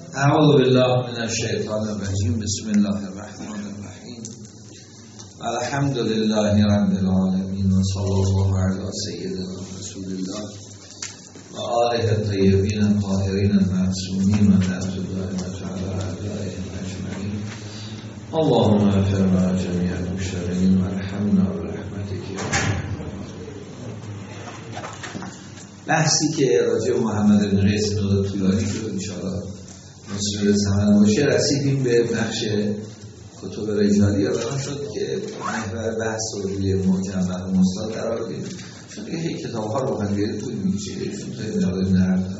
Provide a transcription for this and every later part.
اعوذ بالله من الشیطان الرجیم. بسم الله الرحمن الرحیم. الحمد لله رب العالمین و صلی الله علی سیدنا رسول الله و آله الطیبین الطاهرین المعصومین و لعنت دائمة علی اعدائهم اجمعین. اللهم اغفر لنا جمیع المشتغلین و ارحمنا برحمتک یا ارحم الراحمین. بحثی که راجع به محمد بن قیس طولانی شد، ان شاءالله مسئول زمان باشه، رسیدیم به بخش کتب رجالی. بیان شد که محور بحث رو روی معجم و مستند قرار بدیم، چون دیگه کتاب ها رو بخواهیم طول می‌کشه، چون تا ابن نرفتن.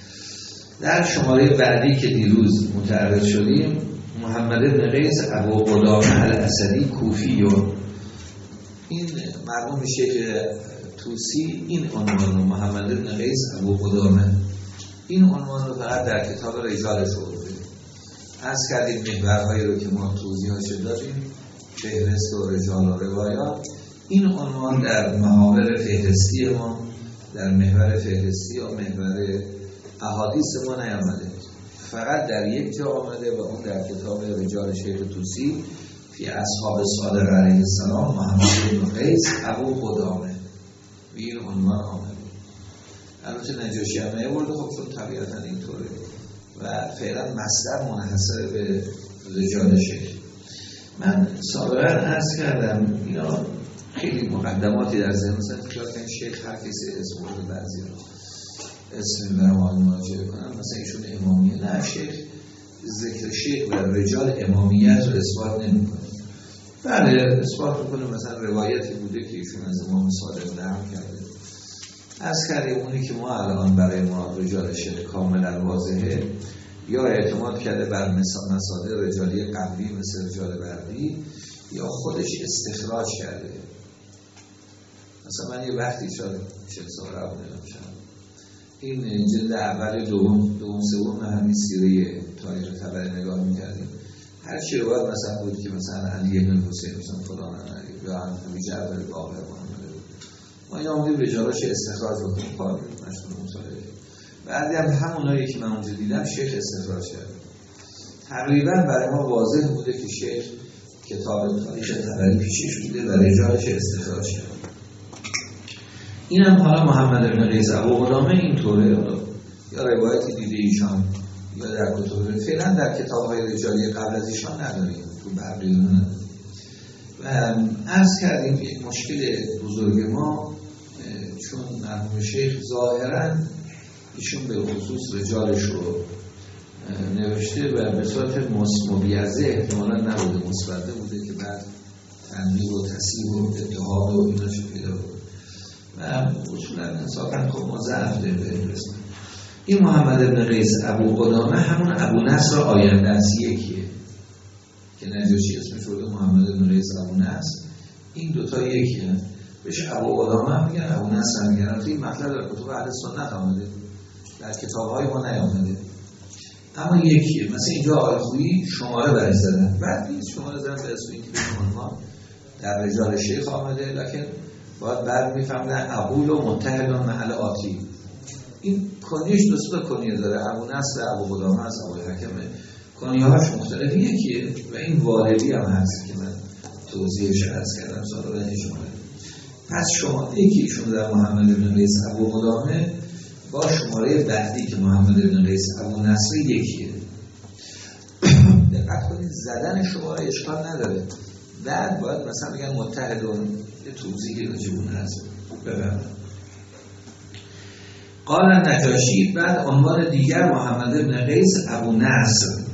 در شماره بعدی که دیروز متعرض شدیم، محمد بن قیس ابو قدامه الاسدی کوفی، و این مرحوم شیخ توسی این عنوان رو محمد بن قیس ابو قدامه، این عنوان رو فقط در کتاب رجالش آورده. عرض کردیم محورهایی رو که ما توضیحش دادیم، فهرست و رجال و روایات. این عنوان در محاور فهرستی ما، در محور فهرستی و محور احادیث ما نیامده، فقط در یک جا آمده و اون در کتاب رجال شیخ توسی فی اصحاب صادق علیه السلام محمد بن قیس ابو قدامه این عنوان آمده. البته نجاشی هم نیاورده، خب چون طبیعتا اینطوره و فعلا مصدر منحصر به رجال شیخ. من سابقا عرض کردم اینا خیلی مقدماتی در ذهن، مثلا فکر کنید شیخ هر کسی اسم برده، بعضی رو اسم برام مراجعه کنم، مثلا ایشون امامیه. نه، شیخ ذکر شیخ و رجال امامیت رو اثبات نمی‌کنه. بله اثبات می‌کنه، مثلا روایتی بوده که ایشون از امام صادق نقل کرده. از کردیم اونی که ما الان برای ما رجال شیخ کاملا واضحه، یا اعتماد کرده بر مصادر رجالی قبلی مثل رجال بردی، یا خودش استخراج کرده. مثلا من یه وقتی شاید 40 سال قبل نمیشم این جلد اول دوم سوم همین سیره تاریخ طبری نگاه میکردیم، هر چی رو باید مثلا بود که مثلا علی بن حسین مثلا فلان علی یا همین جعفر باقر محمد، ما این آمدیم رجالاش استخراج بکنیم، کار مشغول مطالعه. بعدی هم همونایی که من اونجا دیدم شیخ استخراج کرد. تقریبا برای ما واضح بوده که شیخ کتاب تاریخ طبری پیشش بوده و رجالش استخراج کرد. این هم حالا محمد بن قیس ابو قدامه اینطوره، یا روایتی دیده ایشان یا در کتب، فعلا در کتاب‌های رجالی قبل از ایشان نداریم، تو بقیه نداریم. و عرض کردیم یک مشکل بزرگ ما، چون مرحوم شیخ ظاهراً ایشون به خصوص رجالش رو نوشته و به صورت مبیضه احتمالاً نبوده، مثبته بوده که بعد تنبیه و تصحیح و اتحاد و ایناش پیدا بود و اصولاً انصافاً خب ما ضعف داریم به این قسمت. این محمد بن قیس ابو قدامه همون ابو نصر آینده است، یکیه که نجاشی اسمش رو محمد بن قیس ابو نصر، این دوتا یکیه. بهش ابو قدامه هم میگن، ابو نصر هم میگن. این مطلب در کتب اهل سنت آمده، در کتاب‌های ما نیامده، اما یکیه. مثلا اینجا آقای خویی شماره برش زدن، بعد این شماره زدن به اسم اینکه به ما در رجال شیخ آمده، لکن باید بعد میفهمدن ابو و متحدان محل آتی. این کنیش دوست کنیه داره، ابو نصر ابو قدامه است، ابو حکمه، کنیه‌هاش مختلف، یکیه. و این والدی هم هست که من توضیحش عرض کردم سال به شما. پس شما یکیشون در محمد بن قیس ابو قدامه با شماره بعدی که محمد بن قیس ابو نصر یکیه. دقت کنید زدن شماره اشکال نداره، بعد باید مثلا بگن متحدون، یه توضیحی راجبون هست. ببینم قال نجاشی، بعد عنوان دیگر محمد بن قیس ابو نصر،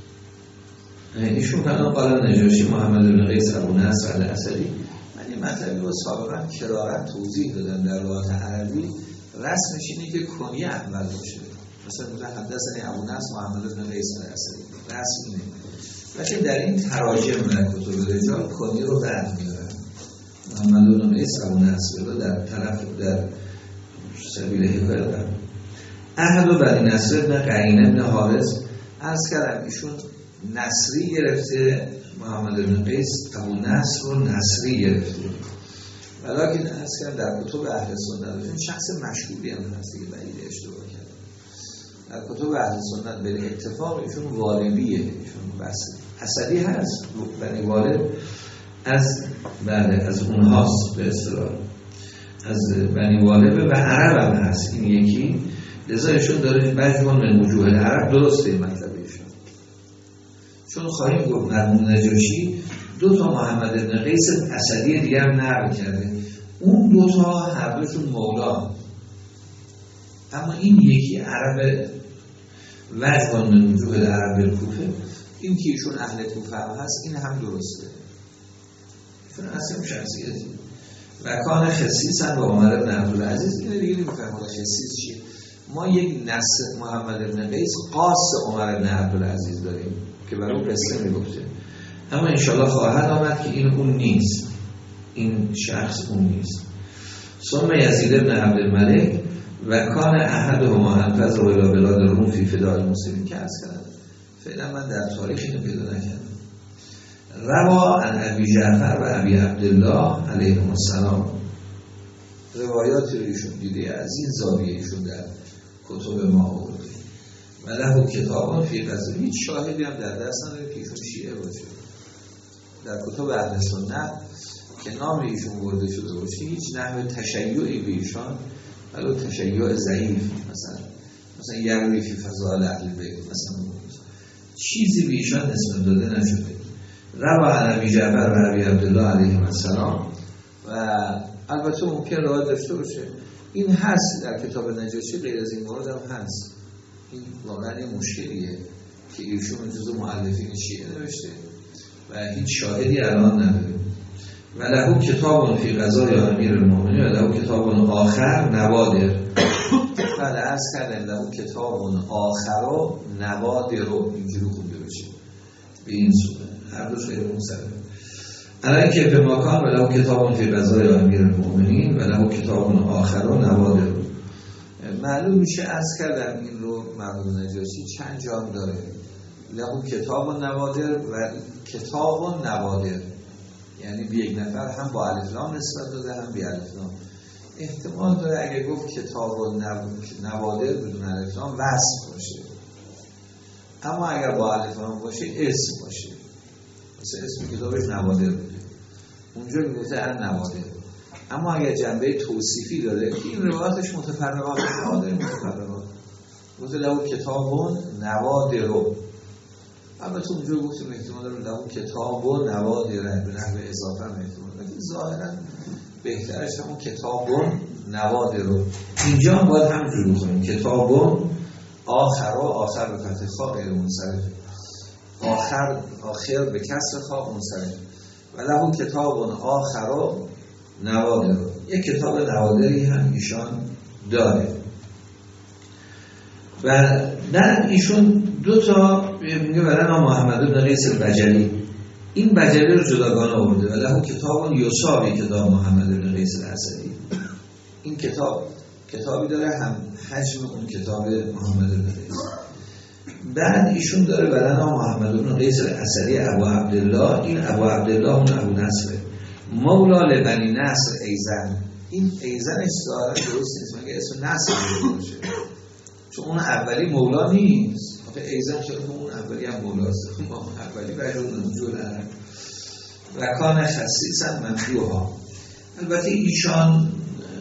ایشون فقط قال نجاشی محمد بن قیس ابو نصر الاسدی. من این مطلبی رو سابقا کرارا توضیح دادم در لغت عربی، رسمش اینه که کنیه اول باشه، مثلا حدثنی ابو نصر محمد بن قیس الاسدی، رسم اینه. لیکن در این تراجم و کتب رجال کنیه رو بعد میارن، محمد بن قیس ابو نصر رو در طرف در سبیل حکایت. احد و بنی نصر بن قعین بن حارث، عرض کردم ایشون نصری گرفته، محمد بن قیس ابو نصر رو نصری گرفته، ولیکن عرض کردم در کتب اهل سنت ایشون شخص مشهوری هم هست دیگه، بعید اشتباه کرد. در کتب اهل سنت به اتفاق ایشون والبیه، ایشون بس اسدی هست، بنی والب از اونهاست به اصطلاح، از بنی والب و عرب هم هست این یکی. لذا ایشون داره بعضی‌ها من وجوه العرب درسته مطلب ایشون، چون خواهیم گفت مرحوم نجاشی 2 محمد بن قیس اسدی دیگه هم نقل کرده، اون 2 هر دوشون مولا، اما این یکی عرب وجه من وجوه العرب بالکوفه، این که ایشون اهل کوفه هم هست این هم درسته، ایشون اصلا شخصیتی و کان خصیصا با عمر بن عبدالعزیز. این دیگه نمی‌فهمم خصیص چیه. ما یک نسل محمد بن قیس قاص عمر بن عبدالعزیز داریم که برای اون قصه میگفته، اما انشالله خواهد آمد که این اون نیست، این شخص اون نیست. ثم یزید بن عبدالملک و کان احدهما انفذ الى بلاد روم فی فداء المسلمین که از کردم فعلا من در تاریخ اینو پیدا نکردم. روا عن ابی جعفر و ابی عبدالله علیهم السلام، روایات ایشون دیده از این زاویه ایشون در کتب ما آورده و له کتابان فی قضیه، هیچ شاهدی هم در دست نداره که ایشون شیعه باشه. در کتب اهل سنت که نام ایشون برده شده باشه هیچ نحو تشیعی به ایشان، ولو تشیع ضعیف، مثلا یروی فی فضائل اهل بیت مثلا چیزی به ایشان نسبت داده نشده. روا عن ابی جعفر و ابی عبدالله علیهم السلام، و البته ممکن روایت داشته باشه، این هست در کتاب نجاشی، غیر از این مورد هم هست. این واقعا یه مشکلیه که ایشون جزو مؤلفین شیعه نوشته و هیچ شاهدی الان نداره. و له کتاب فی قضای امیر المؤمنین و له کتاب آخر نوادر. بعد عرض کردم له کتاب آخر و نوادر رو اینجوری خونده بشه به این صورت، هر دوش خیلی مصرف. الان که به مکان و له کتاب فی قضای امیر المؤمنین و له کتاب آخر و نوادر، معلوم میشه عرض کردم این رو مرحوم نجاشی چند جام داره، له کتاب و نوادر و کتاب و نوادر، یعنی به یک نفر هم با الف لام نسبت داده هم بی الف لام. احتمال داره اگه گفت کتاب و نوادر بدون الف لام وصف باشه، اما اگر با الف لام باشه اسم باشه، مثلا اسم کتابش نوادر بوده، اونجا میگفته ان نوادر. اما اگر جنبه توصیفی داره که این روایتش متفرقات نوادر متفرقات، گفته له کتاب و نوادر، البته اونجا گفتیم احتمال داره له کتاب و نوادر به نحو اضافه هم احتمال، لیکن ظاهرا بهترش همون کتاب و نوادر. اینجا هم باید همینجور بخونیم کتاب و آخر به فتح خا غیر منصرف، آخر به کسر خا منصرف، و له کتاب و آخر و نوادر. یک کتاب نوادری هم ایشان داره و در ایشون 2 میگه برای محمد بن قیس البجلی، این بجلی رو جداگانه آورده و له کتاب یصابی کتاب محمد بن قیس الاسدی. این کتابی داره هم حجم اون کتاب محمد بن قیس. بعد ایشون داره برای محمد بن قیس الاسدی ابو عبدالله، این ابو عبدالله اون ابو نصر مولا لبنی نصر ایزن. این ایزنش ظاهرا درست نیست، مگه اسم نصر باشه، چون اون اولی مولا نیست. آخه ایزن چرا اون اولی هم مولاست، اون اولی بجون نجول عرب و کان خصیصا ممدوها. البته ایشان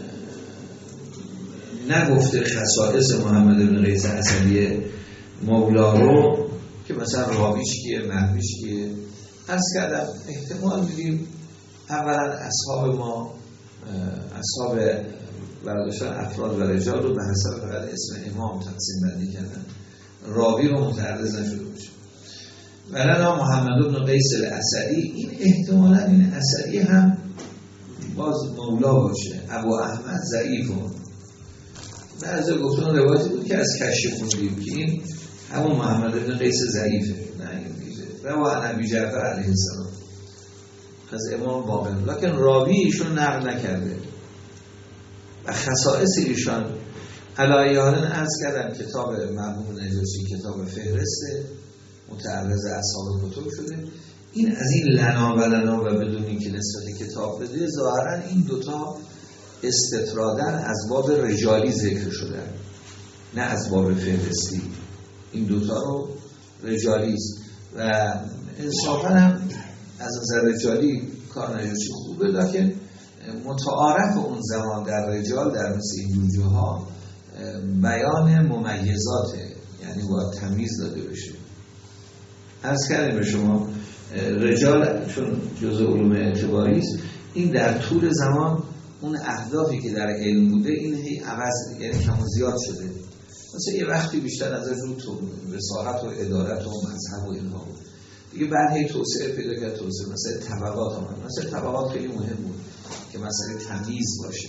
نگفته خصائص محمد بن قیس اسدی مولا رو که مثلا راویش کیه محویش کیه. عرض کردم احتمال میدیم اولا اصحاب ما، اصحاب برداشتن افراد و رجال رو به حسب فقط اسم امام تقسیم بندی کردن، راوی رو متعرض نشده باشه. ولنا محمد بن قیس الاسدی، این احتمالا این اسدی هم باز مولا باشه. ابو احمد ضعیفه، بعضی گفتن روایتی بود که از کشف خوندیم که این همون محمد بن قیس ضعیفه، نه این میشه. روا عن ابی جعفر علیه السلام از امام باقر، لکن راوی ایشون نقل نکرده و خصائص ایشان علایه‌الن عرض کردم. کتاب مرحوم نجاشی کتاب فهرسته متعرض اصحاب کتب شده. این از این لنا و بدونی که نسبت کتاب بده، ظاهرا این 2 استطرادن از باب رجالی ذکر شده. نه از باب فهرستی. این دوتا رو رجالی است و انصافا هم از نظر رجالی کار نجاشی خوبه، لیکن متعارف اون زمان در رجال در مثل این جوجوها بیان ممیزاته، یعنی باید تمیز داده بشه. عرض کردیم به شما رجال چون جزء علوم اعتباری است، این در طول زمان اون اهدافی که در علم بوده این هی عوض، یعنی کم و زیاد شده. مثلا یه وقتی بیشتر نظر رو تو وساحت و ادارت و مذهب و اینها بود، دیگه بعد هی توسعه پیدا کرد، توسعه مثلا طبقات آمد. مثلا طبقات خیلی مهم بود که مثلا تمیز باشه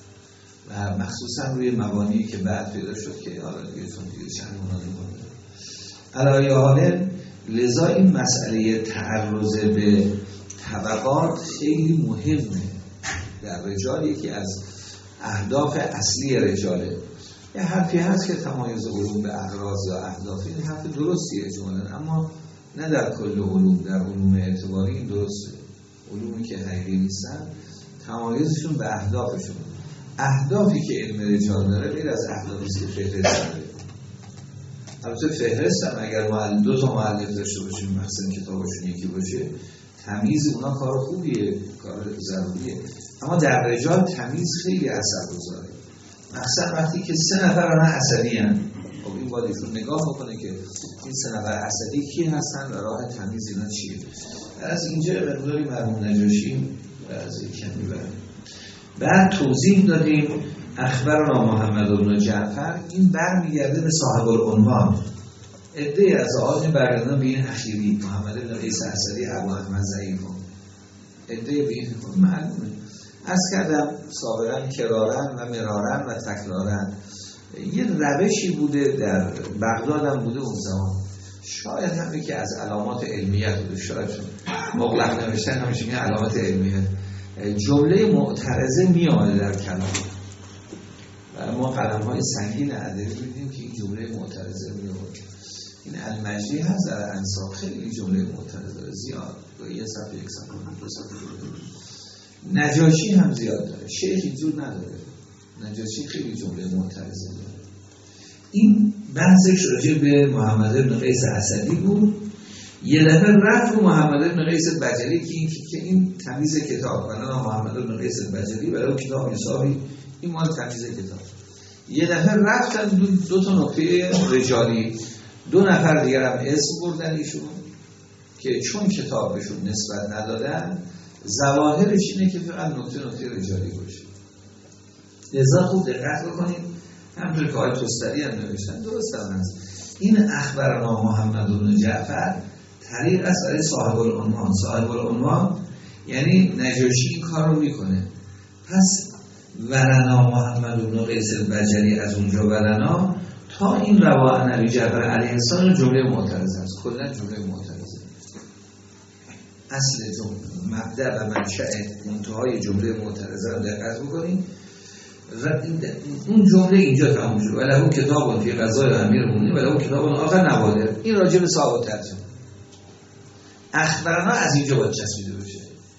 و مخصوصا روی مبانی که بعد پیدا شد که حالا دیگه چون دیگه چند مناظر کنه علایه حاله. لذا این مسئله تعرض به طبقات خیلی مهمه در رجال، یکی از اهداف اصلی رجاله. یه حرفی هست که تمایز علوم به اغراض یا اهداف، این حرف درستیه اجمالاً، اما نه در کل علوم. در علوم اعتباری این درسته. علومی که حقیقی نیستن تمایزشون به اهدافشون. اهدافی که علم رجال داره غیر از اهدافی که فهرست داره. البته فهرست هم اگر دو تا مؤلف داشته باشیم، مثلا کتابشون یکی باشه، تمیز اونا کار خوبیه، کار ضروریه، اما در رجال تمیز خیلی اثرگذاره. مثلا وقتی که 3 نفر آنها عصبی هستند، خب این باید ایشون نگاه بکنه که این 3 نفر عصبی کی هستن و راه تمیز اینا چیه. از اینجا مقداری مرحوم نجاشی از کم میبرم. بعد توضیح دادیم اخبرنا محمد بن جعفر، این برمیگرده به صاحب العنوان. عده‌ای از آقایان برگردن به این اخیری محمد بن قیس اسدی ابو احمد ضعیف، عده‌ای به این معلومه. عرض کردم سابقا کرارن و مرارن و تکرارن یه روشی بوده، در بغداد هم بوده اون زمان. شاید هم که از علامات علمیت بوده، شاید مغلق نوشتن همیشه میگن علامات علمیت. جمله معترضه میامده در کلام و ما قلم‌های سنگین ادبی دیدیم که این جمله معترضه میامده. این المجدی هست در انصاف خیلی جمله معترضه زیاد، یه صفحه یک صفحه دو صفحه. نجاشی هم زیاد داره، شیخ اینجور نداره. نجاشی خیلی جمله معترضه داره. این بحثش راجع به محمد بن قیس اسدی بود. یه دفعه رفت رو محمد بن قیس بجلی که این تمیز کتاب، ولی محمد بن قیس بجلی ولی کتاب حسابی این مال تمیز کتاب. یه دفعه رفتن دو تا نکته رجالی، 2 نفر دیگر هم اسم بردن ایشون که چون کتاب بهشون نسبت ندادن ظواهرش اینه که فقط نکته رجالی باشه. لذا خوب دقت بکنیم، همونطور که آقای توستری هم نوشتن درست هم هست. این اخبرنا محمد بن جعفر طریق است برای صاحب العنوان. صاحب العنوان یعنی نجاشی این کار رو میکنه. پس ولنا محمد بن قیس البجلی از اونجا ولنا تا این روا نبی جعفر علیه السلام جمله معترضه است. کلا جمله معترضه. اصل جمله مبدأ و منشأ منتهای جمله معترضه رو دقت بکنید. اون جمله اینجا تموم شد. ولی اون کتاب فی قضای امیرالمومنین ولی اون کتاب آخر نوادر. این راجع به صاحب ترجمه. اخبرنا از اینجا باید چسبیده بشه.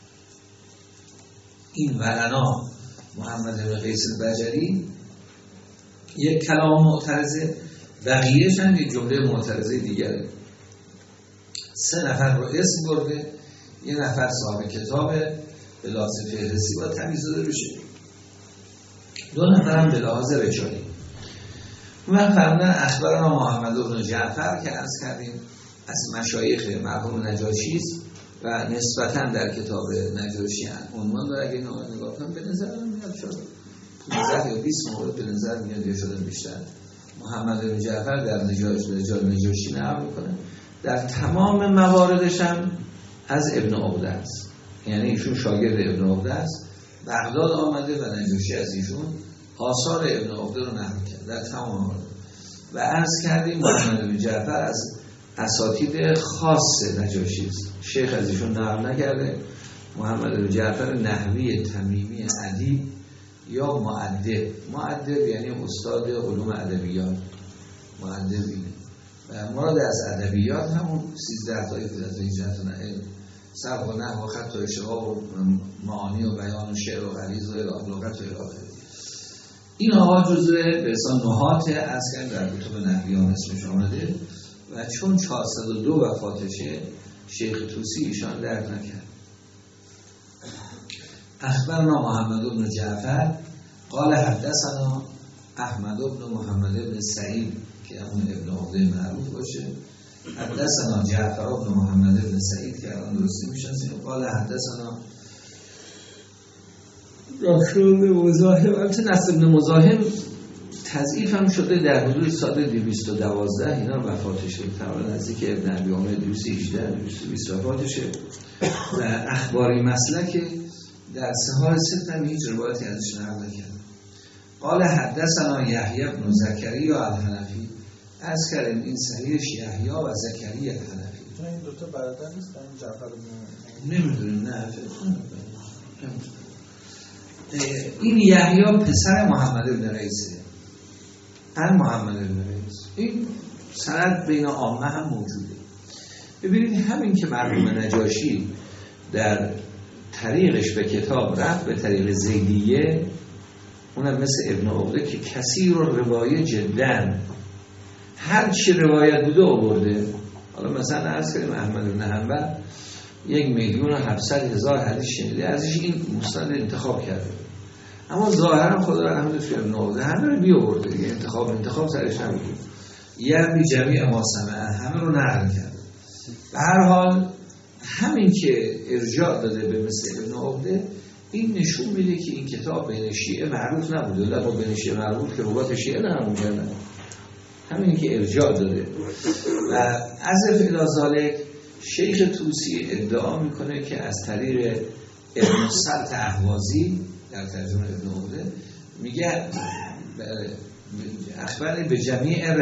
این ولنا محمد بن قیس البجلی یک کلام معترضه، بقیه‌اش هم یک جمله معترضه دیگره. 3 نفر رو اسم برده، 1 نفر صاحب کتابه، به لحاظ فهرستی باید تمیز داده بشه، 2 نفر هم به لحاظ رجالی. من فرمودن اخبرنا محمد بن جعفر که عرض کردیم از مشایخ مرحوم نجاشی است و نسبتاً در کتاب نجاشی عنوان داره. اگه اینو نگاه کنم به نظر من میاد شد 15 یا 20 مورد به نظر میاد یا شده بیشتر. محمد بن جعفر در رجال نجاشی نقل میکنه، در تمام مواردش هم از ابن عقده است، یعنی ایشون شاگرد ابن عقده است، بغداد آمده و نجاشی از ایشون آثار ابن عقده رو نقل کرد در تمام مورد. و عرض کردیم محمد بن جعفر از اساتید خاص نجاشی است، شیخ از ایشون نقل نکرده. محمد بن جعفر نحوی تمیمی ادیب یا مؤدب یعنی استاد علوم ادبیات، مؤدبی. و مراد از ادبیات همون 13 تایی فضیلت هجرت و علم، صرف و نحو و خط و اشتقاق و معانی و بیان و شعر و غریض و لغت و الی آخره. این آقا جزء به اصلا نهات عسکر در کتب نحویان اسمش آمده و چون 402 وفاتشه شیخ طوسی ایشان درک نکرد. اخبرنا محمد بن جعفر قال حدثنا احمد بن محمد بن سعید که اون ابن عقده معروف باشه، حدثنا جعفر بن محمد بن سعید که الان درستی میشناسیم، قال حدثنا راشد بن مزاحم. البته نصر بن مزاحم تضعیف هم شده، در حدود سال 212 اینا وفاتشه، تقریبا نزدیک ابن ابی عمر 218 220 وفاتشه و اخباری مسلک در سهار ست هم هیچ روایتی ازش نقل نکرد. قال حدثنا یحیی بن زکریا الحنفی، از کردیم این صحیحش یحیی و زکریا الحنفی. چون این دوتا برادر نیستن جعفر بن نمیدونیم، نه این یحیی پسر محمد بن رئیسه، ان محمد بن رئیس. این سند بین عامه هم موجوده. ببینید همین که مرحوم نجاشی در طریقش به کتاب رفت به طریق زیدیه، اونم مثل ابن عقده که کثیر و روایه جدن هر چی روایت بوده آورده. حالا مثلا عرض کردیم احمد بن حنبل 1,700,000 حدیث شنیده، ازش این مسند انتخاب کرده، اما ظاهرا خدا رحمتش کنه ابن عقده همه رو بی آورده دیگه، انتخاب سرش نمیده، یعنی جمیع ما سمعه همه رو نقل کرده. به هر حال همین که ارجاع داده به مثل ابن عقده، این نشون میده که این کتاب بین شیعه معروف نبوده، لابا بین شیعه معروف که روات شیعه نرمون کردن، همین که ارجاع داده. و عزف الازالک شیخ طوسی ادعا میکنه که از طریق ابن سلط احوازی در ترجمه ابن عقده میگه اخبر به جمیع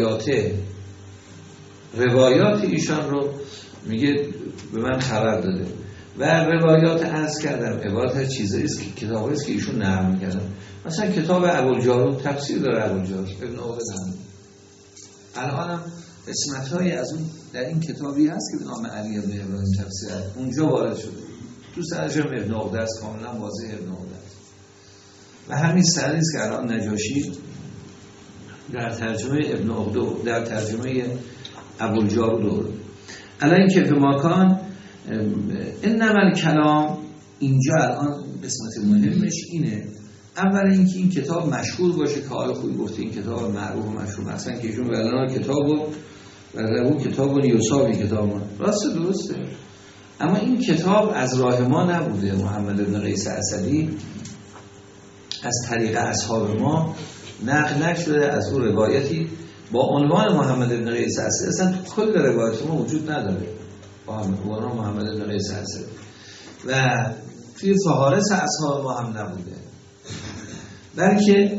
روایات ایشان رو میگه به من خبر داده و روایات عرض کردم عبارت از چیزایی است که کتابی است که ایشون نقل می‌کردن. مثلا کتاب ابوالجارود تفسیر داره، ابوالجارود ابن عقده نقل. الانم قسمت‌های از اون در این کتابی هست که به نام علی ابن ابراهیم تفسیر اونجا وارد شده، تو ترجمه ابن عقده است، کاملا واضح ابن عقده است. و همین سری است که الان نجاشی در ترجمه ابن عقده در ترجمه ابوالجارود الان که به ماکان انما کلام اینجا الان قسمت مهمش اینه. اول اینکه این کتاب مشهور باشه که حال خوبی گفته این کتاب معروف و مشهور، مثلا که ایشون ولنا کتابو و رو کتابو یوسابی کتابو درسته، اما این کتاب از راه ما نبوده. محمد بن قیس اسدی از طریق اصحاب ما نقل نشده از اون روایتی با عنوان محمد بن قیس اسدی، اصلا تو کل روایت ما وجود نداره با عنوان محمد بن قیس اسدی و توی فهارس اصحاب ما هم نبوده، بلکه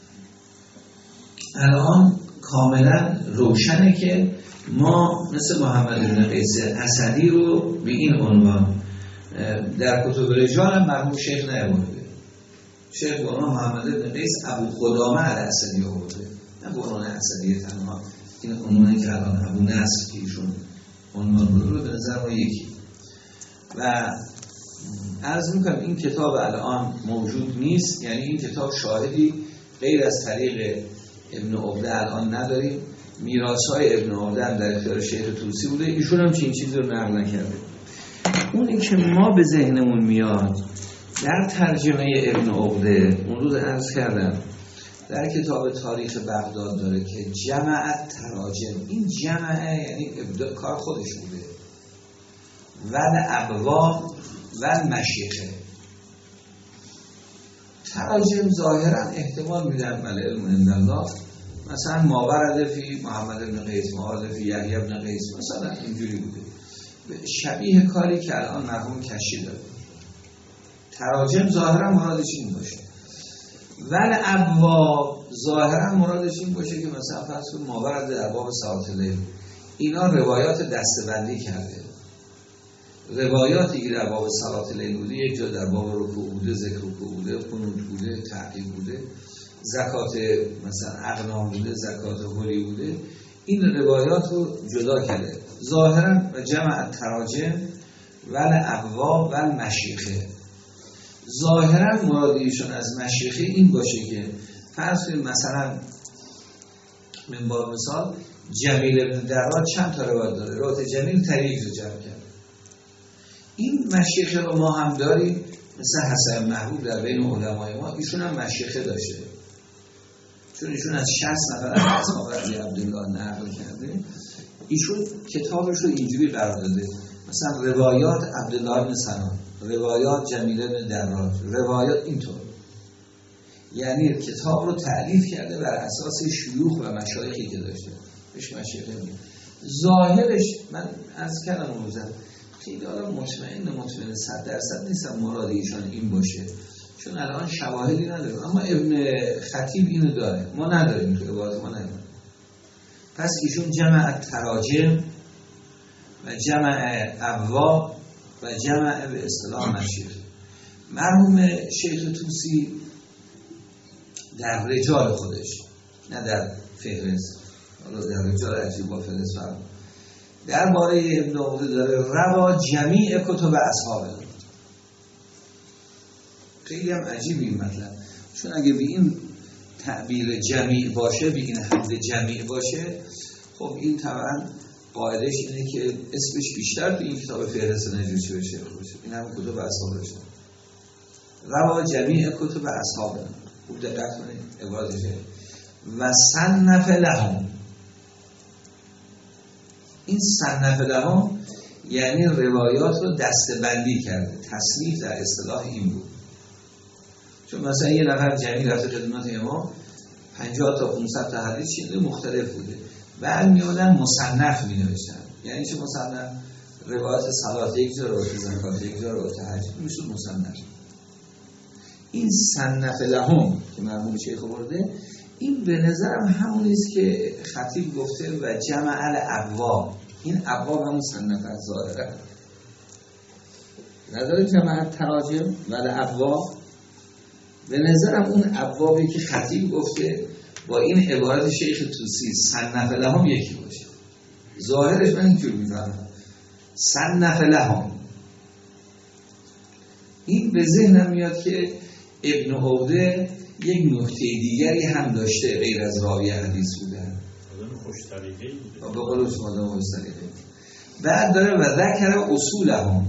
الان کاملا روشنه که ما مثل محمد بن قیس اسدی رو به این عنوان در کتب رجال هم مرحوم شیخ نیاورده. شیخ به عنوان محمد بن قیس ابو قدامه الاسدی آورده، نه به عنوان اسدی تنها. این عنوانی که الان ابو نصر که ایشون عنوان رو به نظر ما یکی. و عرض میکنم این کتاب الان موجود نیست، یعنی این کتاب شاهدی غیر از طریق ابن عقده الان نداریم. میراث‌های ابن عقده هم در اختیار شیخ طوسی بوده، ایشون هم چنین چیزی رو نقل نکرده. اونی که ما به ذهنمون میاد در ترجمه ابن عقده، اون روز عرض کردم در کتاب تاریخ بغداد داره که جمع تراجم، این جمعه یعنی کار خودش بوده، ول ابواب و مشیخه. تراجم ظاهرا احتمال میدن بله علم اندالله، مثلا ماورد فی محمد بن قیس، ماورد فی یحیی بن قیس، مثلا اینجوری بوده، شبیه کاری که الان مرحوم کشی داره. تراجم ظاهرا مرادش این باشه، ول ابواب ظاهرا مرادش این باشه که مثلا فرض کنید ماورد ابواب صلات اللیل، اینا روایات دسته‌بندی کرده. روایاتی که در باب صلات اللیل بوده، یک جا در باب رکوع بوده، ذکر رکوع بوده، قنوت بوده، تعقیب بوده، زکات مثلا اغنام بوده، زکات حلی بوده، این روایات رو جدا کرده. ظاهرا و جمع تراجم ول ابواب ول مشیخه، ظاهرا مراد ایشون از مشیخه این باشه که فرض کنید مثلا من با مثال جمیل بن دراد چند تا روایت داره، روایت جمیل طریق رو جمع کرد. این مشیخه رو ما هم داریم، مثل حسن محبوب در بین علمای ما، ایشون هم مشیخه داشته، چون ایشون از 60 نفر از اصحاب علی عبدالله نقل کرده. ایشون کتابش رو اینجوری قرار داده، مثلا روایات عبدالله بن سنان، روایات جمیل بن دراد، روایات اینطور. یعنی کتاب رو تألیف کرده بر اساس شیوخ و مشایخی که داشته، بهش مشیخه میگه. ظاهرش من عرض کردم اون روزم خیلی آدم مطمئن 100% نیستم مراد ایشان این باشه، چون الان شواهدی نداریم، اما ابن خطیب اینو داره، ما نداریم، تو عبارت ما نداریم. پس ایشون جمع تراجم و جمع ابواب و جمع به اصطلاح مشیخ. مرحوم شیخ طوسی در رجال خودش، نه در فهرست، حالا در رجال عجیب با فهرست فرم، درباره ابن عقده داره روا جمیع کتب اصحابه. خیلی هم عجیب این مطلب، چون اگه به این تعبیر جمیع باشه، به این حد جمیع باشه، خب این طبعا قاعدش اینه که اسمش بیشتر تو این کتاب فهرست نجاشی بشه، این هم کتب اصحاب بشه. روا جمیع کتب اصحابه، خوب دقت کنید عبارتشه. و صنف لهم، این صنف لهم یعنی روایات رو دسته‌بندی کرده. تصنیف در اصطلاح این بود، چون مثلا یه نفر جمعی رفته خدمت امام 50 تا 500 تا حدیث چیزی مختلف بوده، بعد میادن مصنف می نوشتن. یعنی چه مصنف؟ روایات صلات یک جا، روایات زکات یک جا، روایات حج میشه مصنف. این صنف لهم که مرحوم شیخ برده، این به نظرم همون است که خطیب گفته و جمع الابواب. این ابواب همون صنف ظاهره نداره، جمع تراجم و الابواب. به نظرم اون ابوابی که خطیب گفته با این عبارت شیخ طوسی صنف لهم یکی باشه. ظاهرش من اینجور میفهمم صنف لهم. این به ذهنم میاد که ابن عقده یک نکته دیگری هم داشته غیر از راوی حدیث بودن، آدم خوش طریقه‌ای بوده، به قول شما آدم خوش طریقه. بعد داره و ذکر اصولهم.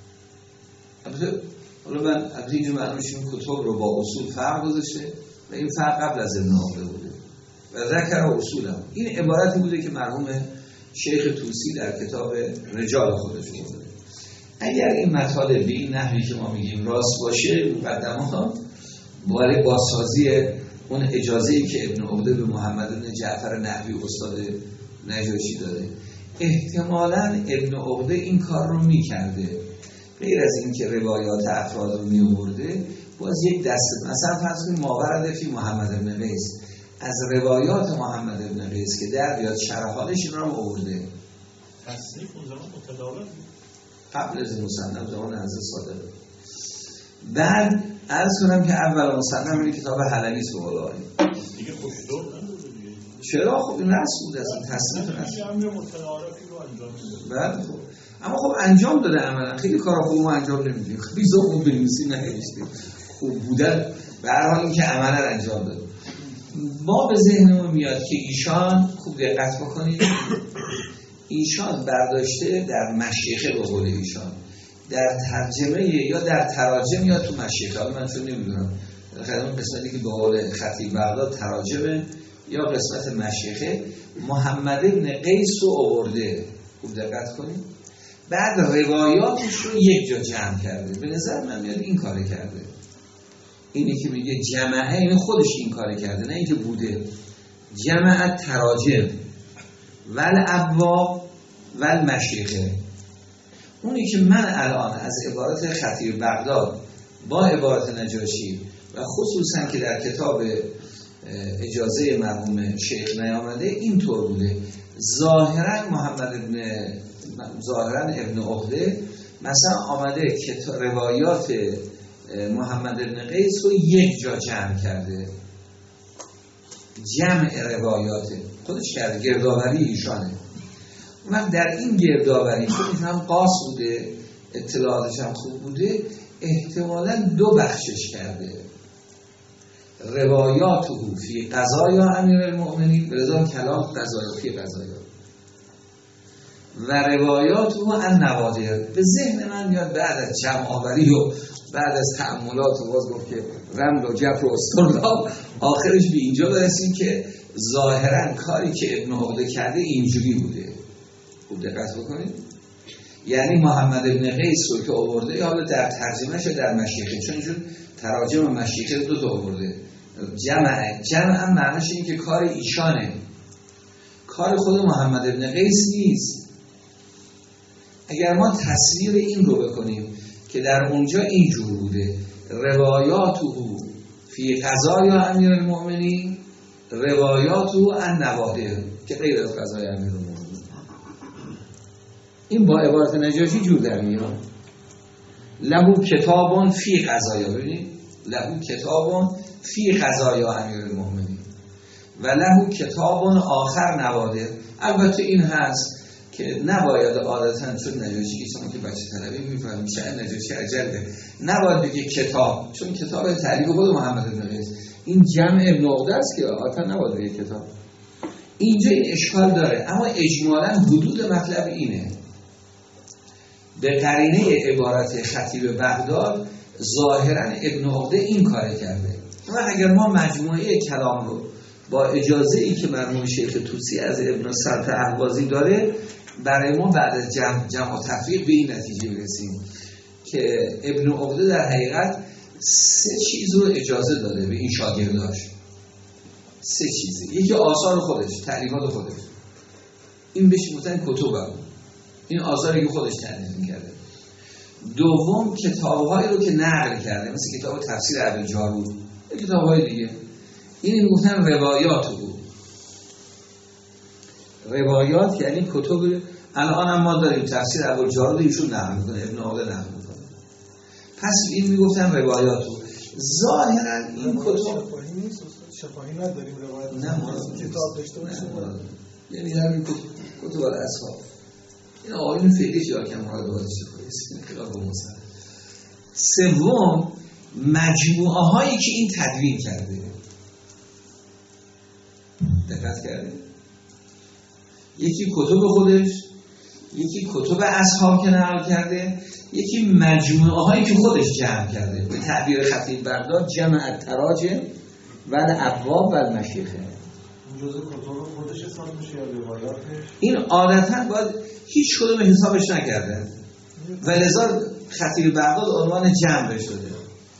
حالا من از اینجا معلومش این کتب رو با اصول فرق گذاشته و این فرق قبل از ابن عقده بوده. و ذکر اصولهم این عبارتی بوده که مرحوم شیخ طوسی در کتاب رجال خودش گفته. اگر این مطالب به این نحوی که ما میگیم راست باشه، مقدمات باره بازسازی اون اجازه‌ای که ابن عقده به محمد بن جعفر نحوی استاد نجاشی داده، احتمالاً ابن عقده این کار رو میکرده. غیر از این که روایات افراد رو می‌آورده، باز یک دسته مثلا فرض کنید ماورد فی محمد بن قیس، از روایات محمد بن قیس که در بیاد شرحالش این رو آورده. تصنیف اون زمان متداول بود قبل از مصنف زمان حضرت صادق. بعد عرض کنم که اول مصنف این کتاب حلبی است بالا دیگه خوشدار نبوده دیگه. چرا؟ خب این رسم بود اصلا، تصنیف رسم. یه امر متعارفی رو انجام میده. بعد خب اما خب انجام داده عملا. خیلی کارا خوب ما انجام نمیدیم، خیلی خوب بنویسی نهیشتیم، خوب بودن به هر حال این که عملا انجام داده. ما به ذهنمون میاد که ایشان، خوب دقت بکنید، ایشان برداشته در مشیخه به قول ایشان، در ترجمه یا در تراجم یا تو مشیخه، حالا من چون نمیدونم اون قسمتی که به قول خطیب بغداد تراجمه یا قسمت مشیخه، محمد بن قیس رو آورده. خوب دقت کنید. بعد روایاتش رو یک جا جمع کرده. به نظر من میاد این کار کرده. اینی که میگه جمعه، این خودش این کار کرده، نه اینکه بوده. جمع تراجم ول ابواب ول مشیخه. اونی که من الان از عبارت خطیب بغداد با عبارت نجاشی و خصوصا که در کتاب اجازه مرحوم شیخ نیامده اینطور بوده، ظاهرا ابن عقده مثلا آمده که روایات محمد بن قیس رو یک جا جمع کرده، جمع روایات خودش کرده، گردآوری ایشانه. من در این گردآوری چون هم قاس بوده، اطلاعاتش هم خوب بوده، احتمالاً دو بخشش کرده. روایاته فی قضایا امیرالمؤمنین، ولذا کلام قضایا فی قضایا و روایاته عن نوادر. به ذهن من میاد بعد از جمع آوری و بعد از تأملات و باز گفت که رمل و جبر و استرلاب، آخرش به اینجا برسیم که ظاهرا کاری که ابن عقده کرده اینجوری بوده. خوب دقت بکنید، یعنی محمد ابن قیس رو که آورده، حالا در ترجمهش و در مشیخه، چون تراجم مشیخه دو تا آورده، جمع هم معنیش اینه که کار ایشانه، کار خود محمد ابن قیس نیست. اگر ما تصویر این رو بکنیم که در اونجا اینجور بوده، روایاته فی قضایا امیرالمؤمنین، روایاته عن نوادر، که غیر از قضای امیرالمؤمنین، این با عبارت نجاشی جور در میاد. لهو کتابون فی قضایا، ببینید لهو کتابون فی قضایا امیرالمؤمنین و لهو کتابون آخر نوادر. البته این هست که نباید عادتاً، چون نجاشی که شما که بچه طلبی میفهمید شاید نجاشی عجله، نباید بگه کتاب، چون کتاب تعریف خود محمد بن قیس، این جمع ابن عقده است که عادتاً نباید بگه کتاب. اینجا این اشکال داره، اما اجمالاً حدود مطلب اینه. به قرینه عبارت خطیب بغداد ظاهراً ابن عقده این کار کرده. و اگر ما مجموعه کلام رو با اجازه ای که مرحوم شیخ طوسی از ابن سلط اهوازی داره، برای ما بعد از جمع و تفریق به این نتیجه برسیم که ابن عقده در حقیقت 3 چیز رو اجازه داده به این شاگرداش. 3 چیزه. یکی آثار خودش، تعلیمات خودش، این بهش میگفتن کتبه، این آثاری که خودش تعلیف می‌کرده. دوم کتاب‌هایی رو که نقل کرده، مثل کتاب تفسیر ابوالجارود، کتاب‌های دیگه، این میگفتن روایات بود. روایات یعنی کتب، الان هم ما داریم تفسیر ابوالجارود ایشون نقل میکنه، ابن عقده نقل میکنه، پس این میگفتن روایات بود. ظاهرا این کتب شفاهی نیست، شفاهی نداریم روایت، نه کتاب داشته باشیم، یعنی همین کتب الاصحاب، این آقایون فعلی که آکم مراد بازش کنید خلاف موسیقی. سوم مجموعه هایی که این تدوین کرده، دقت کرده، یکی کتب خودش، یکی کتب اصحاب که نقل کرده، یکی مجموعه هایی که خودش جمع کرده. به تعبیر خطیب بغداد جمع التراجم و الابواب و المشیخه. جزء کتب خودش حساب میشه یا روایاتش؟ این عادتا باید هیچ کدوم حسابش نکرده و لذا خطیب بغداد عنوان جمع بهش داده،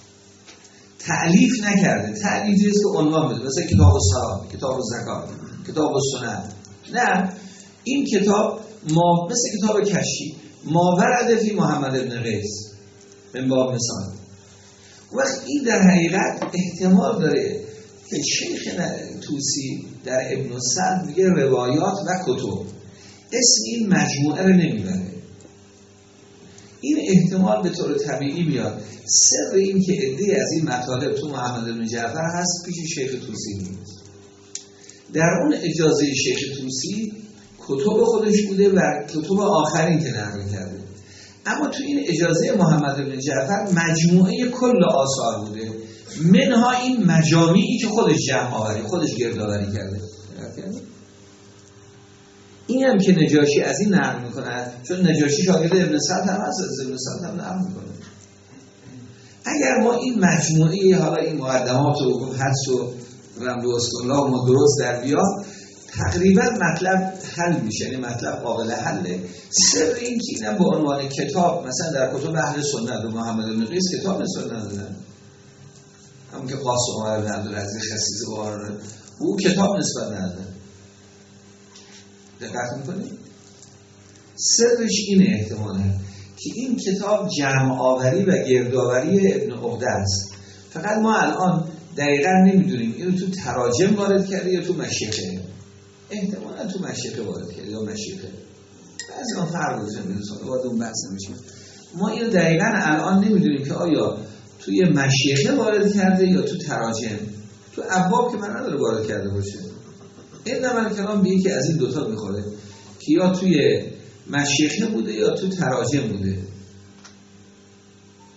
تألیف نکرده. تألیفی است که عنوان بده، مثل کتاب الصلاة، کتاب الزکات، کتاب السنن. نه، این کتاب مثل کتاب کشی، ما ورد فی محمد ابن قیس من باب مثال. وقت این در حقیقت احتمال داره که شیخ طوسی در ابن سعد میگه روایات و کتب، اسم این مجموعه رو نمیبره. این احتمال به طور طبیعی میاد. سر این که عده‌ای از این مطالب تو محمد بن جعفر هست پیش شیخ طوسی نیست. در اون اجازه شیخ طوسی کتب خودش بوده و کتب آخرین که نقل کرده، اما تو این اجازه محمد بن جعفر مجموعه کل آثار بوده، منها این مجامعی که خودش جمع آوری، خودش گردآوری کرده. این هم که نجاشی از این نقل میکنه، چون نجاشی شاگرد ابن سعد هم هست، از ابن سعد هم نقل میکنه. اگر ما این مجموعه، حالا این مقدمات و حدس و رمل و استنلا و ما درست در بیاد، تقریبا مطلب حل میشه، یعنی مطلب قابل حله. سر این که اینم به عنوان کتاب، مثلا در کتب اهل سنت و محمد بن قیس کتاب نسبت ندادن، همون که قاسم عمر بن عبدالعزیز خصیص بارانه او کتاب نسبت ندادن. دقت میکنید؟ سرش این احتماله که این کتاب جمع آوری و گردآوری ابن عقده است، فقط ما الان دقیقا نمیدونیم اینو تو تراجم وارد کرده یا تو مشیخه. احتمالا تو مشیخه وارد کرده یا مشیخه، بعضی هم فرق داره، میدونم وارد اون بحث نمیشه. ما اینو دقیقا الان نمیدونیم که آیا توی مشیخه وارد کرده یا تو تراجم. تو ابواب که من نداره وارد کرده باشه. این نمال کلام به یکی از این دوتا میخوره که یا توی مشیخه بوده یا تو تراجم بوده.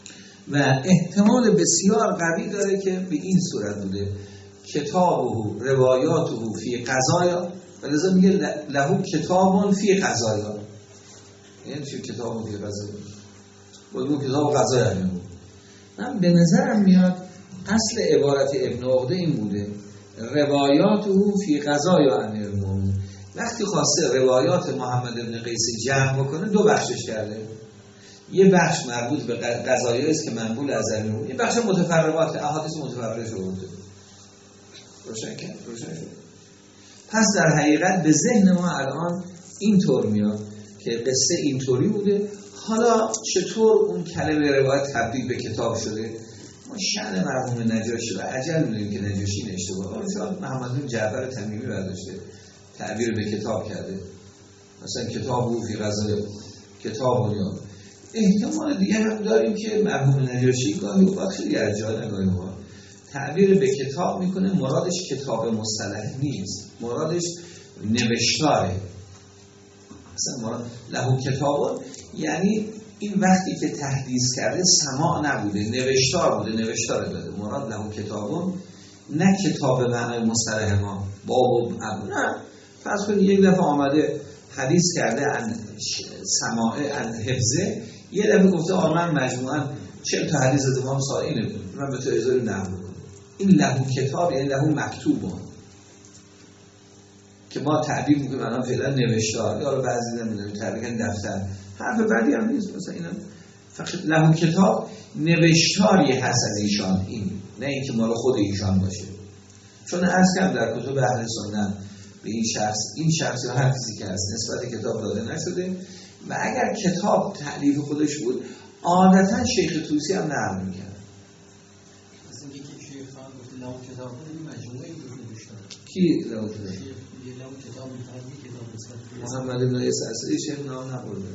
و احتمال بسیار قوی داره که به این صورت بوده کتابه روایاته فی قضایا، ولذا میگه له کتاب فی قضایا. یعنی چه کتاب فی قضایا؟ بگو کتاب قضایا همین. من به نظرم میاد اصل عبارت ابن عقده این بوده روایاته فی قضایا امیرالمومنین. وقتی خواسته روایات محمد بن قیس جمع بکنه دو بخشش کرده. یه بخش مربوط به قضایایی است که منقول از امیرالمومنین، یه بخش متفرقات احادیث متفرقه شده. روشن شد. پس در حقیقت به ذهن ما الان اینطور میاد که قصه اینطوری بوده. حالا چطور اون کلمه روایت تبدیل به کتاب شده؟ ما شأن مرحوم نجاشی و عجل می‌دونیم که نجاشی این اشتباه شد. محمد بن جعفر تمیمی برداشته تعبیر به کتاب کرده، مثلا کتاب فی قضایا، کتاب یا احتمال دیگه هم داریم که مرحوم نجاشی گاهی اوقات خیلی از جای نگاهی ها تعبیر به کتاب میکنه، مرادش کتاب مصطلح نیست، مرادش نوشتاره. مثلا مراد له کتاب یعنی این وقتی که تحدیث کرده سماع نبوده، نوشتار بوده، نوشتار داده. مراد له کتاب نه کتاب به معنای مصطلح ما باب و نه. فرض کنید یک دفعه آمده حدیث کرده عن سماع عن حفظه، یه دفعه گفته من مجموعاً 40 تا حدیث از امام صادق من به تو اجازه نقل کنم. این له کتاب یعنی له مکتوب که ما تعبیر میکنیم الان فعلا نوشتار، یا بعضی نمیدونم تعبیر دفتر، حرف بعدی هم نیست. مثلا اینا فقط له کتاب نوشتاری هست از ایشان، این نه اینکه مال خود ایشان باشه. چون عرض کردم در کتب اهل سنت به این شخص یا هر کسی که هست نسبت کتاب داده نشده و اگر کتاب تألیف خودش بود عادتا شیخ طوسی هم نقل میکرد. مثلا یکی شیخ خان گفت له کتاب این مجموعه نوشتار. کی له کتاب محمد بن اسعد شیخ نام نبرده.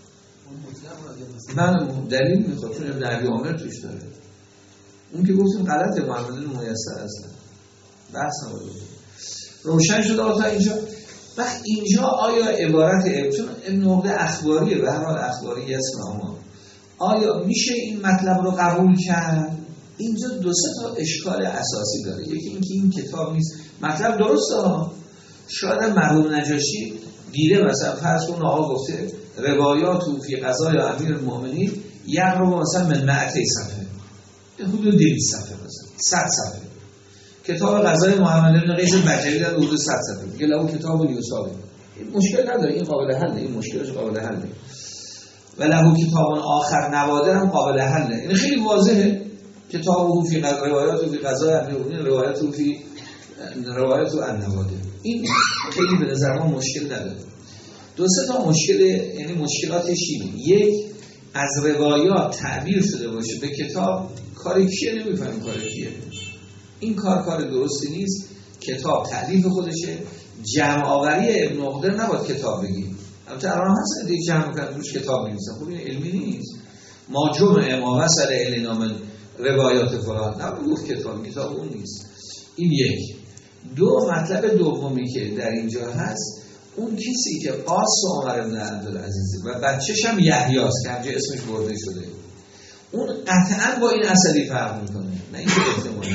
من دلیل میخواد چون ابن ابی عامر توش داره. اون که گفتیم غلطه، محمد بن میسر اصلا بحث نبوده. روشن شده تا اینجا. وقت اینجا آیا عبارت چون ابن عقده اخباریه، به هر حال اخباری اسم اما آیا میشه این مطلب رو قبول کرد؟ اینجا دو سه تا اشکال اساسی داره. یکی اینکه این کتاب نیست، مطلب درسته ها، شاید مرحوم نجاشی دیده مثلا فرض کن آقا گفته روایات فی قضای امیرالمومنین یقرب مثلا من 200 صفحه، حدود 200 صفحه مثلا 100 صفحه. کتاب قضای محمد بن قیس بجلی در حدود 100 صفحه. میگه له کتاب یوسابه، این مشکل نداره، این قابل حله، این مشکلش قابل حله. و له کتاب آخر نوادر هم قابل حله. این خیلی واضحه. کتاب فی روایات فی قضای امیرالمومنین روایات فی روایات النوادر. این خیلی به نظر ما مشکل نداره. دو سه تا مشکل، یعنی مشکلاتش اینه: یک، از روایات تعبیر شده باشه به کتاب، کار کیه نمیفهمیم کار کیه. این کار درستی نیست. کتاب تألیف خودشه، جمع آوری ابن عقده نباید کتاب بگیم. البته الان هست دیگه جمع میکنن روش کتاب می‌نویسن، خب این علمی نیست. ما جمع ما وصل الینا من روایات فلان نگفت کتاب اون نیست. این یک. دو، مطلب دومی که در اینجا هست، اون کسی که قاص عمر بن عبدالعزیز و بچه‌ش هم یحیی است که همجا اسمش برده شده، اون قطعاً با این اسدی فرق میکنه، نه اینکه احتمالی.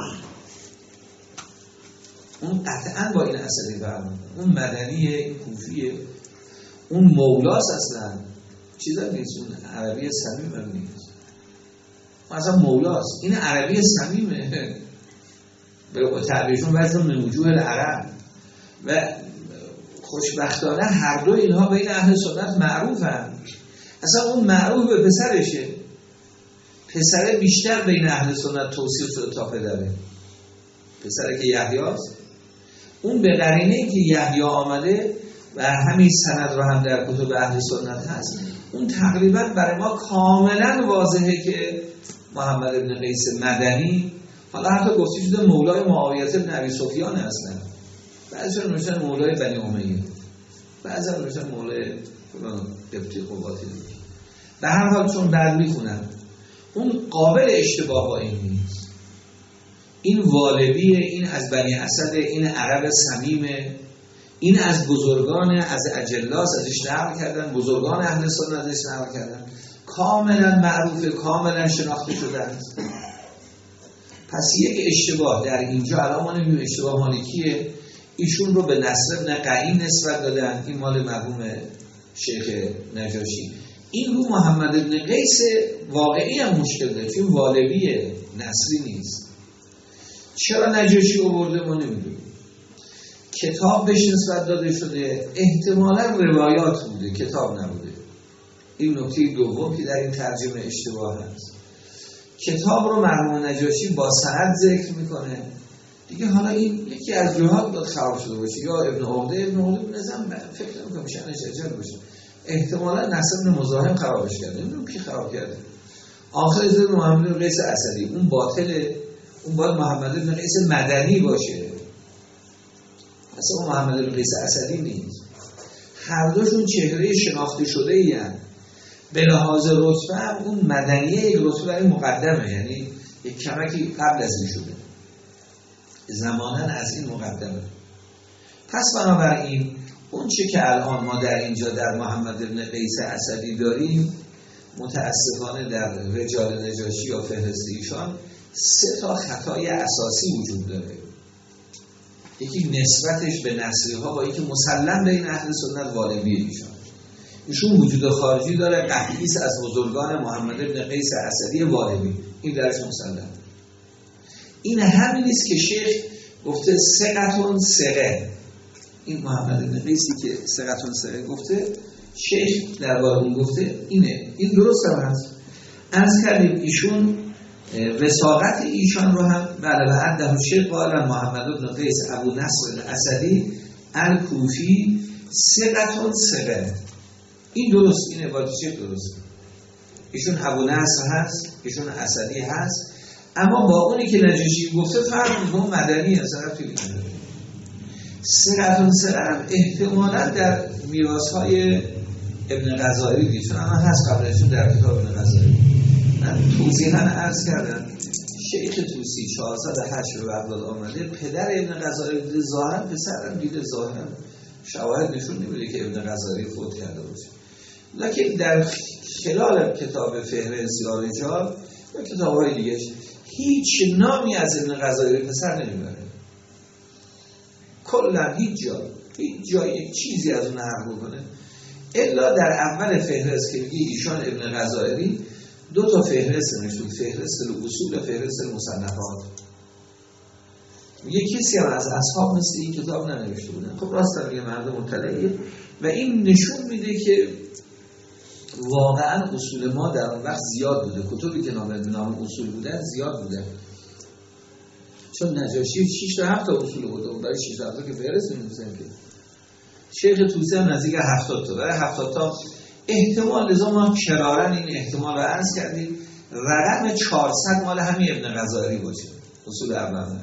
اون قطعاً با این اسدی فرق میکنه. اون مدنیه، این کوفیه، اون مولاست، اصلا چیزا نیست، اون عربی صمیم هم نیست. مثلا مولاست، این عربی صمیمه به تعبیرشون وزن من وجوه العرب. و خوشبختانه هر دو اینها بین اهل سنت معروفن. اصلا اون معروف به پسرشه، پسره بیشتر بین اهل سنت توصیف شده تا پدره. پسره که یحیی است، اون به قرینه که یحیی آمده و همین سند رو هم در کتب اهل سنت هست، اون تقریبا برای ما کاملا واضحه که محمد بن قیس مدنی، حالا حتی گفته شده مولای معاویه بن ابی سفیان اصلا، بعضی نوشتن مولای بنی امیه، بعضی نوشتن مولای فلان قبطی قباطی. به هر حال چون بعد میخونم اون قابل اشتباه با این نیست. این والبیه، این از بنی اسد، این عرب صمیمه، این از بزرگان، از اجلاس ازش نقل کردن، بزرگان اهل سنت ازش نقل کردن. کاملا معروفه، کاملا شناخته شده است. پس یک اشتباه در اینجا الان ما نمی‌دونیم اشتباه مالکیه، ایشون رو به نصر بن قعین نسبت دادن، این مال مرحوم شیخ نجاشی. این رو محمد بن قیس واقعی هم مشکل داره، چون والبیه، نصری نیست. چرا نجاشی آورده ما نمیدونیم. کتاب بهش نسبت داده شده، احتمالاً روایات بوده، کتاب نبوده. این نکته دوم که در این ترجمه اشتباه هست. کتاب رو مرحوم نجاشی با سند ذکر میکنه دیگه. حالا این یکی از جهات باید خراب شده باشه، یا ابن عقده به نظرم فکر نمیکنم شأنش اجل باشه، احتمالا نصر بن مزاحم خرابش کرده، نمیدونم کی خراب کرده. آخر ازده محمد بن قیس اسدی اون باطله، اون باید محمد بن قیس مدنی باشه، اصلا محمد بن قیس اسدی نیست. هر دوشون چهره شناخته شده ای هستند. به لحاظ رتبه هم اون مدنیه یک رتبه برای مقدمه، یعنی یک کمکی قبل از این شده، زماناً از این مقدمه. پس بنابراین اون چه که الان ما در اینجا در محمد بن قیس اسدی داریم، متاسفانه در رجال نجاشی یا فهرست ایشان 3 خطای اساسی وجود داره. یکی نسبتش به نصری ها با اینکه مسلم به این اهل سنت والبی ایشون وجود خارجی داره، قطعی است از بزرگان محمد بن قیس اسدی والبی، این درش مسلم. این همین است که شیخ گفته ثقتون ثقه، این محمد بن قیسی که ثقتون ثقه گفته، شیخ درباره اون گفته اینه، این درست هم هست. عرض کردیم ایشون وثاقت ایشان رو هم بله و عده شیخ قال محمد بن قیس ابو نصر الاسدی الکوفی ثقتون ثقه، این درست، این عبارت شیخ درست. ایشون ابو نصر هست، ایشون اسدی هست، اما با اونی که نجاشی گفته فرق می‌کنه، مدنی هست، ربطی نداره. ثقتون ثقه هم احتمالاً در میراث‌های ابن غزالی دیگه، چون هم هست قبلشون در کتاب ابن غزالی. من توضیحاً عرض کردم شیخ توسی 408 رو بغداد آمده، پدر ابن غزالی دیده، ظاهراً پسرم دیده، ظاهراً شواهد نشون نمیده که ابن غزالی فوت کرده باشه. لکن در خلال کتاب فهرست یا رجال و کتاب‌های دیگه هیچ نامی از ابن غزالی پسر نمیبره، کلا هیچ جای یک چیزی از اون نقل بکنه، الا در اول فهرست که میگه ایشان ابن غزالی 2 فهرست نوشته، فهرست الاصول و فهرست المصنفات. میگه کسی هم از اصحاب مثل این کتاب ننوشته بودن. خب راست میگه مرد مطلعیه و این نشون میده که واقعا اصول ما در اون وقت زیاد بوده، کتبی که نام اصول بودن زیاد بوده، چون نجاشی 6 تا 7 تا اصول بوده، برای 6 تا 7 که فهرست نمی‌نویسن که. شیخ توسی هم نزدیک 70 تا، برای 70 تا احتمال، لذا ما کرارن این احتمال رو عرض کردیم، رقم 400 مال همین ابن غزالی باشه، اصول اول.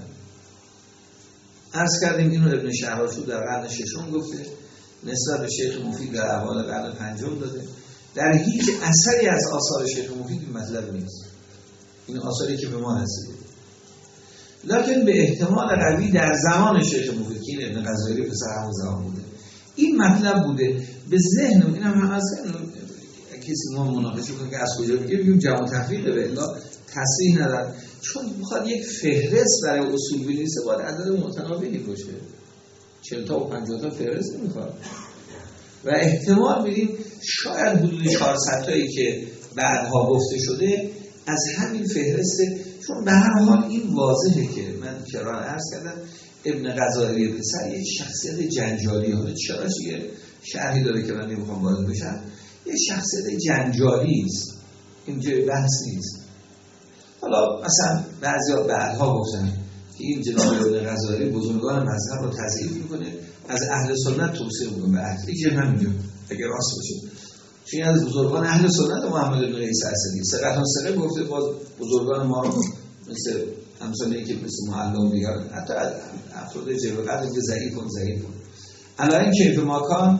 عرض کردیم اینو ابن شهراشو در قرن 6 گفته، نسبت به شیخ مفید در احوال قرن 5 داده. در هیچ اثری از آثار شیخ مفید این مطلب نیست، این آثاری که به ما رسیده، لکن به احتمال قوی در زمان شیخ مفید که این ابن غزالی پسر همون زمان بوده این مطلب بوده. به ذهنم اینم از کسی ما مناقشه کنه که از کجا بگیم جمع تفریقه، به الا تصریح ندارد، چون میخواد یک فهرست برای اصول بنویسه باید عدد متناوبی باشه، 40 تا و 50 تا فهرست نمیخواد و احتمال میدیم شاید حدود 400 تایی که بعدها گفته شده از همین فهرسته، چون به هر حال این واضحه که من کران عرض کردم ابن غزالی پسر یک شخصیت جنجالی هست. چرا چیه شرحی داره که من نمیخوام وارد بشم، یک شخصیت جنجالی است، اینجا بحث نیست. حالا مثلا بعضیا بعدها گفتن که این جناب ابن غزالی بزرگان مذهب رو تضعیف میکنه، از اهل سنت توصیه میکنه به اهل دیگه، همینجا اگه راست باشه، چون از بزرگان اهل سنت محمد بن قیس اسدی ثقتون ثقه گفته، باز بزرگان ما رو مثل همسانی که مثل معلا و دیگر حتی افراد جلوه قدر که ضعیف الان کیف ماکان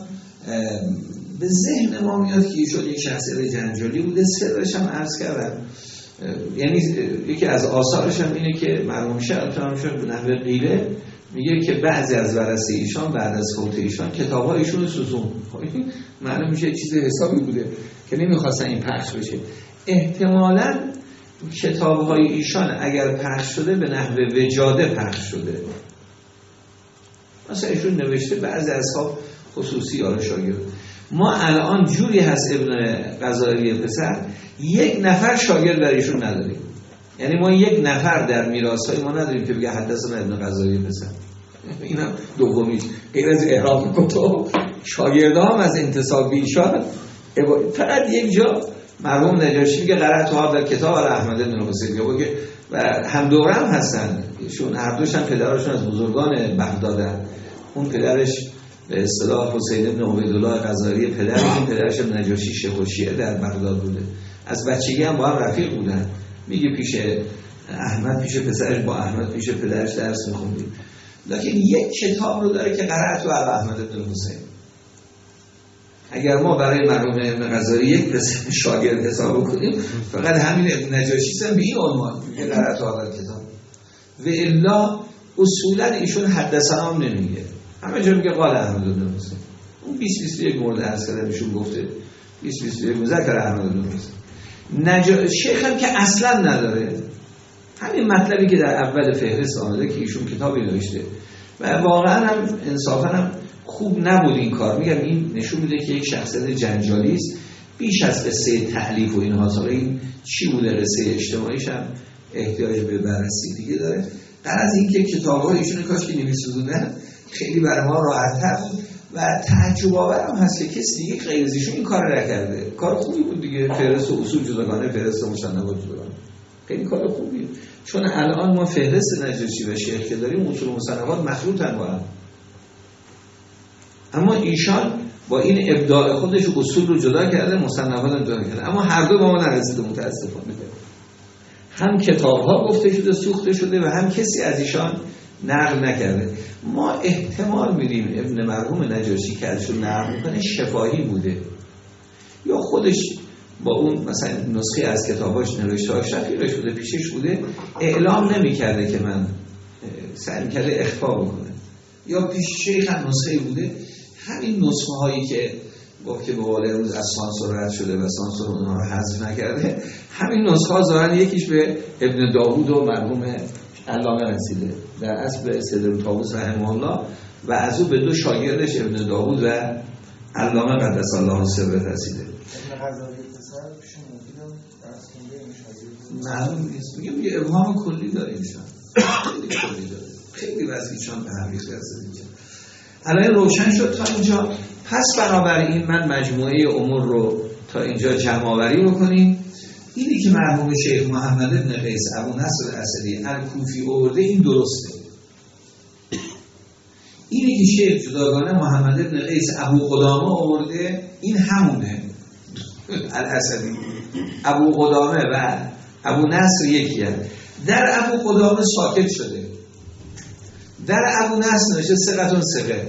به ذهن ما میاد که ایشون یک شخصیت جنجالی بوده. سرش هم عرض کردم، یعنی یکی از آثارش هم اینه که مرحوم شیخ به نحو قیله میگه که بعضی از ورثه ایشان بعد از فوت ایشان کتاب‌های ایشون رو سوزون. معلوم میشه چیز حسابی بوده که نمیخواستن این پخش بشه. احتمالاً کتاب‌های ایشان اگر پخش شده به نحو وجاده پخش شده. مثلا ایشون نوشته بعضی اصحاب خصوصی یا شاگرد. ما الان جوری هست ابن غزالی پسر یک نفر شاگرد در ایشون نداریم. یعنی ما یک نفر در میراث‌های ما نداریم که بگه حدثنا ابن غزالی پسر. اینم دومیش. غیر از احراق کتب شاگردام از انتساب به ایشان فقط یک جا مرحوم نجاشی میگه قرأت ها در کتاب احمد بن حسین و هم دورم هستن. ایشون هر دوش هم پدرشون از بزرگان بغدادن. اون پدرش به اصطلاح حسین بن عبیدالله غزالی پدرش نجاشی شیخ الشیعه در بغداد بوده. از بچگی هم با هم رفیق بودن. میگه پیش احمد پیش پسرش با احمد پیش پدرش درس می‌خوندیم. لکن یک کتاب رو داره که قرأت علی احمد بن حسین. اگر ما برای مرحوم ابن غزالی یک شاگرد حساب کنیم فقط همین ابن نجاشی هم به این عنوان میگه قرأت علی کتاب. و الا اصولا ایشون حدثنا هم نمیگه. همه جا میگه قال احمد بن حسین. اون 20-21 مورد هست که ایشون گفته 20-21 مذکر احمد بن حسین. شیخ هم که اصلا نداره. همین مطلبی که در اول فهرست آمده که ایشون کتابی نوشته و واقعا هم انصافا هم خوب نبود این کار. میگم این نشون میده که یک شخصیت جنجالی است بیش از قصه تألیف و اینها. حالا این چی بوده قصه اجتماعیش هم احتیاج به بررسی دیگه داره. غرض این که کتاب‌های ایشون کاش که نمی‌سوزوندن خیلی برای ما راحت‌تر و تعجب آورم هست که کسی دیگه غیر از ایشون این کار نکرده. کار خوبی بود دیگه. فهرست و اصول جداگانه، فهرست و مصنفات جداگانه. خیلی کار خوبیه. چون الان ما فهرست نجاشی و شیخ که داریم اصول و مصنفات مخلوطن با هم. اما ایشان با این ابداع خودش اصول رو جدا کرده، مصنفات رو جدا کرده. اما هر دو با ما نرسیده متاسفانه. هم کتاب‌ها گفته شده سوخته شده و هم کسی از ایشان نقل نکرده. ما احتمال می‌دیم ابن مرحوم نجاشی که ازشون نقل می‌کنه شفاهی بوده یا خودش با اون مثلا نسخه از کتاباش نوشته‌اش رفیقش بوده پیشش بوده اعلام نمی‌کرده که من سعی می‌کرده اخفا بکنه یا پیش شیخ هم نسخه‌ای بوده. همین نسخه‌هایی که گفت که به قول امروز از سانسور رد شده و سانسور اونها رو حذف نکرده، همین نسخه‌ها ظاهراً یکیش به ابن داوود و مرحوم علامه رسیده در اصل به سید طاووس رحمه الله و از او به دو شاگردش ابن داوود و علامه قدس الله سره رسیده. ابن غزالی پسر پیش مفیدم درس خونده این شاگرد معلوم نیست. میگم یه ابهام کلی داره ایشان. خیلی کلی داره. خیلی وضعیتشان به هم ریخته است اینجا. الان روشن شد تا اینجا. پس بنابراین من مجموعه امور رو تا اینجا جمع آوری بکنیم. اینی که مرحوم شیخ محمد بن قیس ابو نصر اسدی الکوفی آورده این درسته. اینی که شیخ جداگانه محمد بن قیس ابو قدامه آورده این همونه. الاسدی ابو قدامه و ابو نصر یکی هست. در ابو قدامه ساکت شده. در ابو نصر نشه ثقتون ثقه.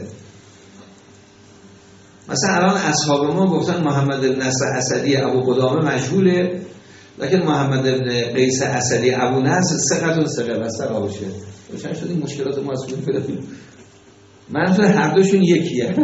مثلا الان اصحاب ما گفتن محمد بن نصر اسدی ابو قدامه مجهوله، لکن محمد بن قیس اسدی ابو نصر ثقتون ثقه بسر آبشه. روشن شد این مشکلات ما از کجا پیدا کنیم. منظور هر دوشون یکیه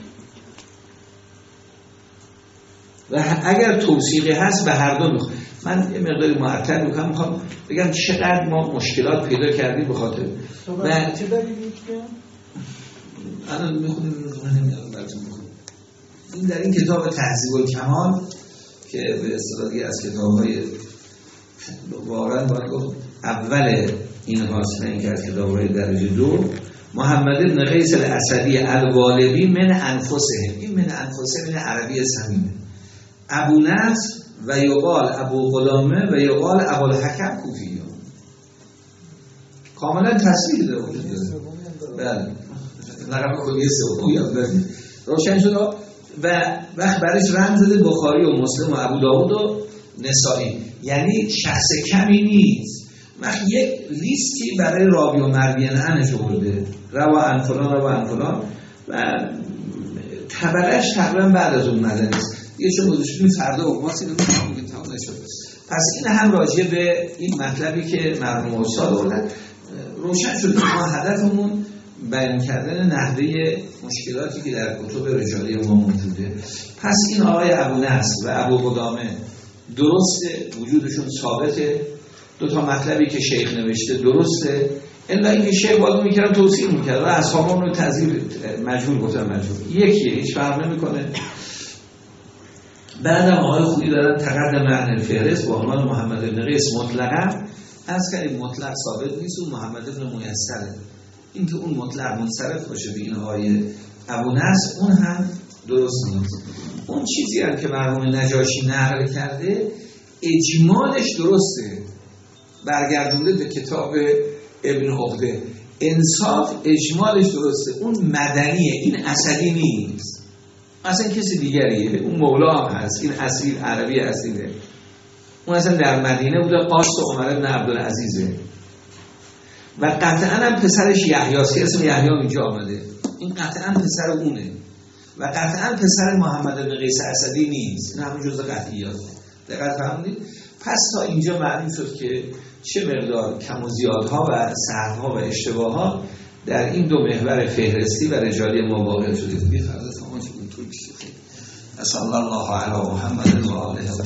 و اگر توثیقی هست به هر دو میخوام. من یه مقداری معطل میخوام بگم چقدر ما مشکلات پیدا کردیم به خاطر و چه دلیلی که الان میخونیم نمیدونم براتون میخونیم. این در این کتاب تهذیب الکمال که به اصطلاحی از کتاب‌های واقعا باید گفت اول این هاست، نه اینکه از کتاب‌های درجه دو، محمد بن قیس الاسدی الوالبی من انفسهم. این من انفسهم این عربی صمیمه. ابو نصر و یقال ابو غلامه و یقال ابو الحکم کوفی. کاملا تصریح داره وجود داره. بله. لقب کلیه سوم یاد بگیرید. روشن شد و وقت برش رمز زده بخاری و مسلم و ابو داود و نسائی. یعنی شخص کمی نیست. وقت یک لیستی برای راوی و مروی انش آورده. روا عن فلان و طبقش تقریبا بعد از اون مدنی است. یه چون گذاشتیم فردا و ماست اینو میگم تمام نشد. پس این هم راجع به این مطلبی که مرحوم استاد آوردن روشن شد. ما هدفمون بیان کردن نحوه مشکلاتی که در کتب رجالی ما موجوده. پس این آقای ابونصر و ابو قدامه درسته، وجودشون ثابته. دو تا مطلبی که شیخ نوشته درسته، الا اینکه شیخ باید میکردن توصیل میکرد و اصحابان رو تعذیر مجهول گفتن مجهول یکیه، هیچ فرق نمیکنه. بعدم آقای خویی دارن تقدم عن الفهرست با عنوان محمد بن قیس مطلقا از کردیم مطلق ثابت نیست و محمد بن میسره. اینکه اون مطلق منصرف باشه به این آقای ابونصر اون هم درست نیست. اون چیزی هم که مرحوم نجاشی نقل کرده اجمالش درسته، برگردونده به کتاب ابن عقده. انصاف اجمالش درسته، اون مدنیه، این اسدی نیست، اصلا کسی دیگریه. اون مولا هم هست، این اصیل عربی اصیله. اون اصلا در مدینه بوده، قاصد عمر بن عبدالعزیزه و قطعا هم پسرش یحیاست که اسم یحیی اینجا آمده. این قطعا پسر اونه و قطعا پسر محمد بن قیس اسدی نیست. این همون جزء قطعیات. دقت فرمودید؟ پس تا اینجا معلوم شد که چه مقدار کم و زیادها و سهوها و اشتباهات در این دو محور فهرستی و رجالی ما واقع شده. بی فرض تمام اونطور پیش. صلی الله علی محمد و آله